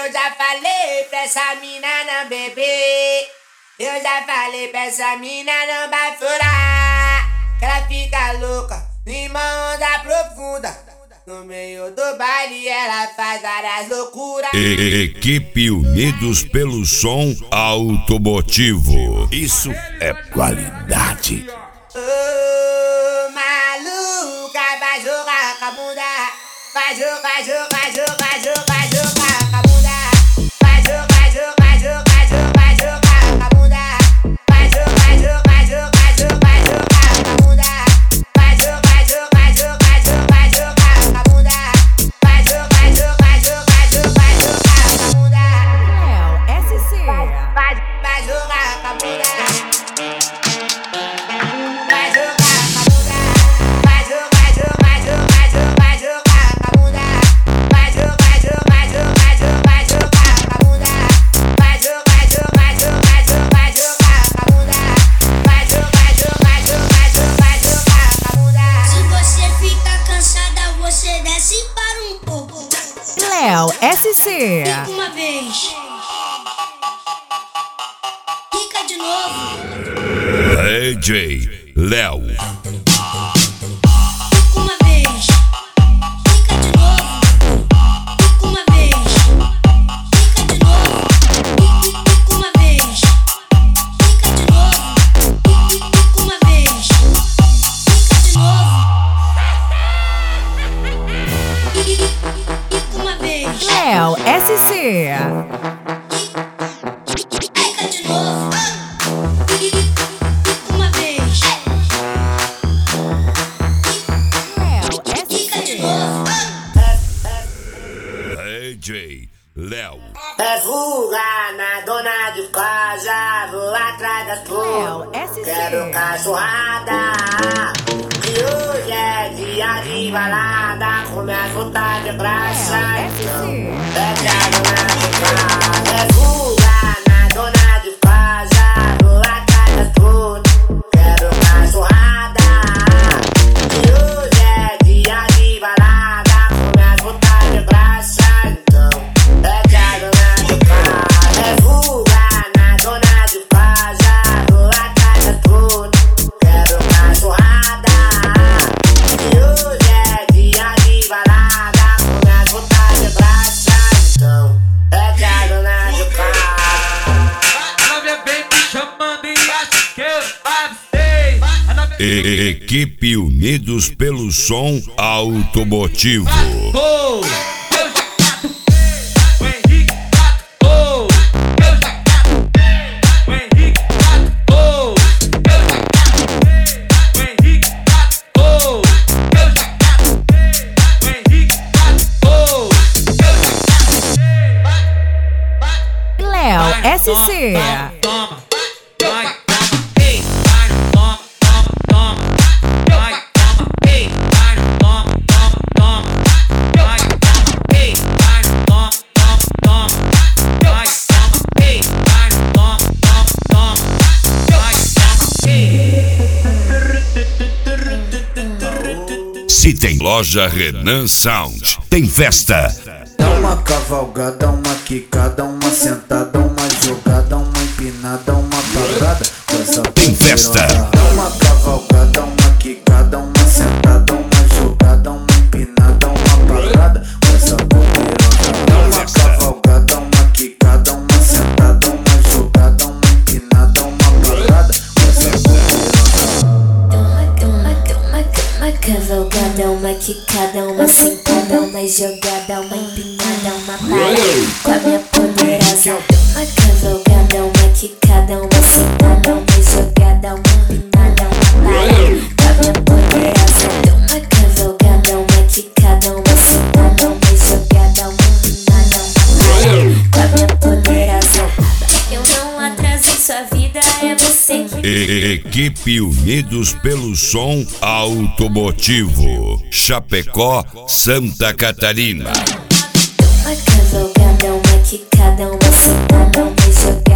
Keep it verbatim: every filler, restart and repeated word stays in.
Eu já falei pra essa mina não beber. Eu já falei pra essa mina não bafurar. Que ela fica louca, numa onda profunda. No meio do baile ela faz várias loucuras. Equipe Unidos pelo Som Automotivo. Isso é qualidade. Ô, maluca, vai jogar com a bunda. Vai jogar, vai jogar, vai jogar, vai jogar, vai jogar com a bunda. Vai jogar, vai jogar, vai jogar, vai jogar, vai jogar com a bunda. Vai jogar, vai jogar, vai jogar, vai jogar, vai jogar com a bunda. Vai jogar, vai jogar, vai jogar, vai jogar, vai jogar com a bunda. Vai jogar, vai jogar, vai jogar, vai jogar, vai jogar com a bunda. Léo, S C. Vai, vai jogar com a bunda. Vai jogar com a bunda. Vai jogar, vai jogar, vai jogar, vai jogar, vai jogar com a bunda. Vai jogar, vai jogar, vai jogar, vai jogar, vai jogar com a bunda. Vai jogar, vai jogar, vai jogar, vai jogar, vai jogar com a bunda. Vai jogar, vai jogar, vai jogar, vai jogar, vai jogar com a bunda. Se você fica cansada, você desce para um pouco. Léo, S C. Fica uma vez. Fica de novo. D J Léo. Fica uma vez. Fica de novo. Fica uma vez. Fica de novo. Fica uma vez. Fica de novo. Fica uma vez. Fica de novo. Fica uma vez. Léo, S C. Fica de novo. Fica uma vez. Léo, Fica de S C. novo. D J Léo. É fuga na dona de casa, vou atrás das Léo, flores. S C. Quero cachorrada, que hoje é dia de balada, com minhas vontades de graça. Léo, S C. É que a dona de casa, é fuga na dona de casa, vou atrás das flores. Quero cachorrada, que hoje é dia de balada, com minhas vontades de graça. Então, é que a dona de casa, é fuga na dona de casa, vou atrás das flores. Quero cachorrada, que hoje é dia de balada, com minhas vontades de graça. Então, é que a dona de casa. Ela vem bem me chamando e acha que eu avistei. Ela vem Equipe Unidos pelo Som Automotivo. oh, eu já catuquei. O Henrique catucou. Eu já catuquei. O Henrique catucou. Eu já catuquei. O Henrique catucou. Eu já catuquei. O Henrique catucou. Eu já catuquei. Léo, S C. Toma, vai, toma, ei, vai, toma, toma, toma, vai, toma, ei, vai, toma, toma, toma, vai, toma, ei, vai, toma, toma, toma, vai, toma, ei, vai, toma, toma, toma, vai, toma, ei. Se tem loja Renan Sound, tem festa. Dá uma cavalgada, uma quicada, uma sentada, uma jogada, uma empinada, uma parada. Coisa Tem festa. Dá uma cavalgada, uma quicada, uma sentada, uma jogada, uma empinada, uma parada. Coisa poderosa. Dá uma cavalgada, uma quicada, uma sentada, uma jogada, uma empinada, uma parada. Coisa poderosa. Uma, uma, uma, uma cavalgada, uma quicada, uma sentada, uma jogada, uma empinada, uma parada com a minha poderosa. Uma cavalgada, uma quicada, uma sentada, uma jogada, uma empinada, uma parada com a minha poderosa. Uma cavalgada, uma quicada, uma sentada, uma jogada, uma empinada, uma parada com a minha poderosa. Eu não atraso sua vida, é você que Equipe Unidos pelo Som Automotivo. Chapecó, Santa Catarina. uma cavalgada, uma quicada, uma sentada, uma jogada.